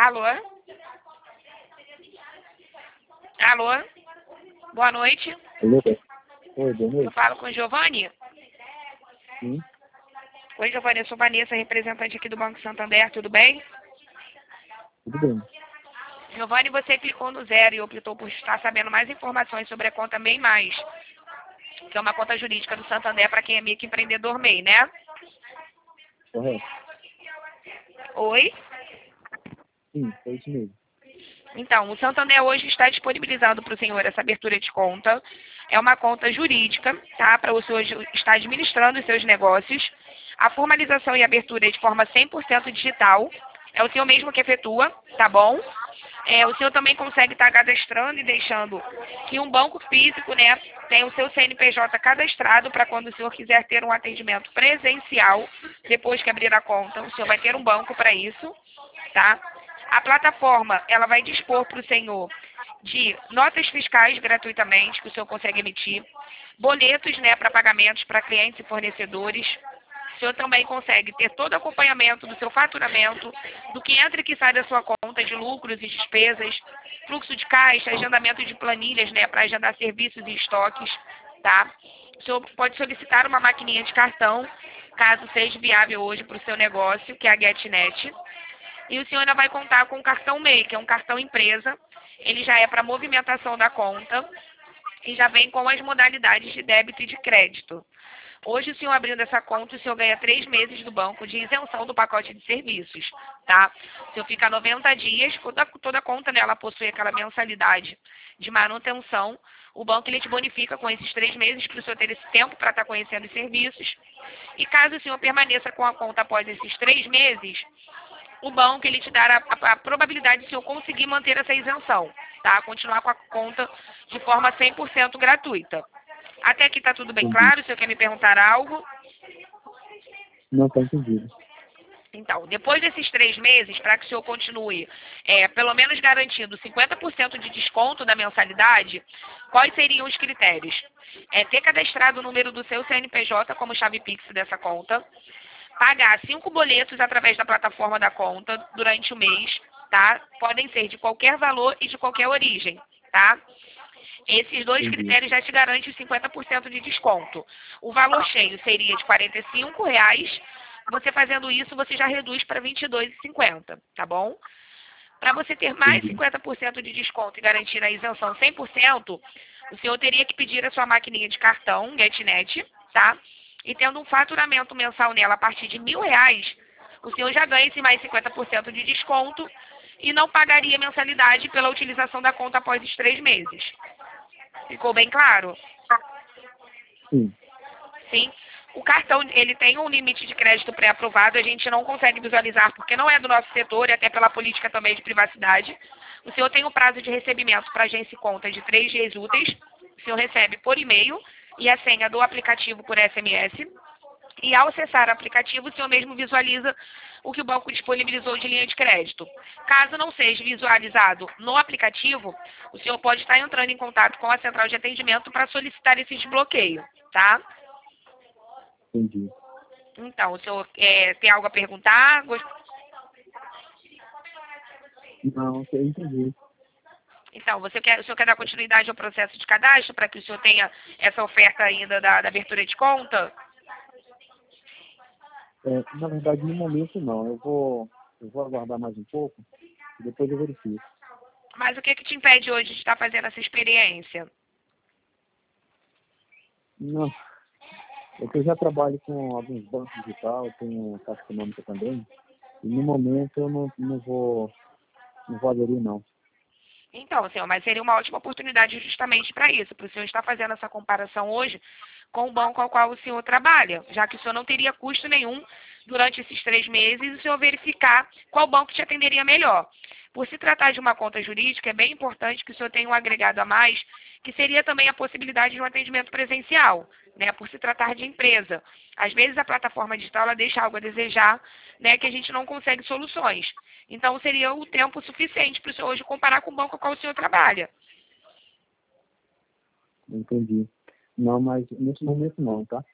Alô? Alô? Boa noite. Alô? Oi, boa Eu noite. falo com o Giovanni. Sim, Oi, Giovanni, eu sou Vanessa, representante aqui do Banco Santander, tudo bem? tudo bem. Giovanni, você clicou no 0 e optou por estar sabendo mais informações sobre a conta MEI+, que é uma conta jurídica do Santander para quem é microempreendedor MEI, né? Correto? Oi? Sim, é isso mesmo. Então, o Santander hoje está disponibilizando para o senhor essa abertura de conta. É uma conta jurídica, tá? Para o senhor estar administrando os seus negócios. A formalização e abertura é de forma 100% digital. É o senhor mesmo que efetua, tá bom? O senhor também consegue estar cadastrando e deixando que um banco físico, né, tenha o seu CNPJ cadastrado para quando o senhor quiser ter um atendimento presencial, depois que abrir a conta, o senhor vai ter um banco para isso, tá? A plataforma, ela vai dispor para o senhor de notas fiscais gratuitamente, que o senhor consegue emitir, boletos, né, para pagamentos para clientes e fornecedores. O senhor também consegue ter todo o acompanhamento do seu faturamento, do que entra e que sai da sua conta de lucros e despesas, fluxo de caixa, agendamento de planilhas, né, para agendar serviços e estoques, tá? O senhor pode solicitar uma maquininha de cartão, caso seja viável hoje para o seu negócio, que é a GetNet. E o senhor ainda vai contar com o cartão MEI, que é um cartão empresa. Ele já é para movimentação da conta e já vem com as modalidades de débito e de crédito. Hoje, o senhor abrindo essa conta, o senhor ganha 3 meses do banco de isenção do pacote de serviços, tá? O senhor fica 90 dias, toda conta, né, ela possui aquela mensalidade de manutenção. O banco, ele te bonifica com esses 3 meses para o senhor ter esse tempo para estar conhecendo os serviços. E caso o senhor permaneça com a conta após esses 3 meses, o banco, ele te dará a probabilidade de o senhor conseguir manter essa isenção, tá? Continuar com a conta de forma 100% gratuita. Até aqui está tudo bem Entendi. claro? O senhor quer me perguntar algo? Não, tá entendido. Então, depois desses 3 meses, para que o senhor continue, pelo menos garantindo 50% de desconto da mensalidade, quais seriam os critérios? Ter cadastrado o número do seu CNPJ como chave Pix dessa conta, pagar 5 boletos através da plataforma da conta durante o mês, tá? Podem ser de qualquer valor e de qualquer origem, tá? Esses dois Entendi. critérios já te garantem os 50% de desconto. O valor cheio seria de R$ 45. Você fazendo isso, você já reduz para R$ 22,50, tá bom? Para você ter mais Entendi. 50% de desconto e garantir a isenção 100%, o senhor teria que pedir a sua maquininha de cartão, GetNet, tá? E tendo um faturamento mensal nela a partir de R$ 1.000, o senhor já ganha esse mais 50% de desconto e não pagaria mensalidade pela utilização da conta após os 3 meses. Ficou bem claro? Sim, Sim. O cartão, ele tem um limite de crédito pré-aprovado, a gente não consegue visualizar porque não é do nosso setor e até pela política também de privacidade. O senhor tem um prazo de recebimento para agência e conta de 3 dias úteis. O senhor recebe por e-mail e a senha do aplicativo por SMS. E ao acessar o aplicativo, o senhor mesmo visualiza o que o banco disponibilizou de linha de crédito. Caso não seja visualizado no aplicativo, o senhor pode estar entrando em contato com a central de atendimento para solicitar esse desbloqueio, tá? entendi. Então, o senhor tem algo a perguntar? Não, eu entendi. Então, o senhor quer dar continuidade ao processo de cadastro para que o senhor tenha essa oferta ainda da abertura de conta? Na verdade, no momento não. Eu vou aguardar mais um pouco e depois eu verifico. Mas o que te impede hoje de estar fazendo essa experiência? Não, é que eu já trabalho com alguns bancos e tal, tenho Caixa Econômica também, e no momento eu não vou aderir não. Então, senhor, mas seria uma ótima oportunidade justamente para isso, para o senhor estar fazendo essa comparação hoje com o banco ao qual o senhor trabalha, já que o senhor não teria custo nenhum durante esses 3 meses o senhor verificar qual banco te atenderia melhor. Por se tratar de uma conta jurídica, é bem importante que o senhor tenha um agregado a mais, que seria também a possibilidade de um atendimento presencial, né, por se tratar de empresa. Às vezes a plataforma digital ela deixa algo a desejar, né, que a gente não consegue soluções. Então, seria o tempo suficiente para o senhor hoje comparar com o banco com o qual o senhor trabalha. Entendi. Não, mas nesse momento não, tá?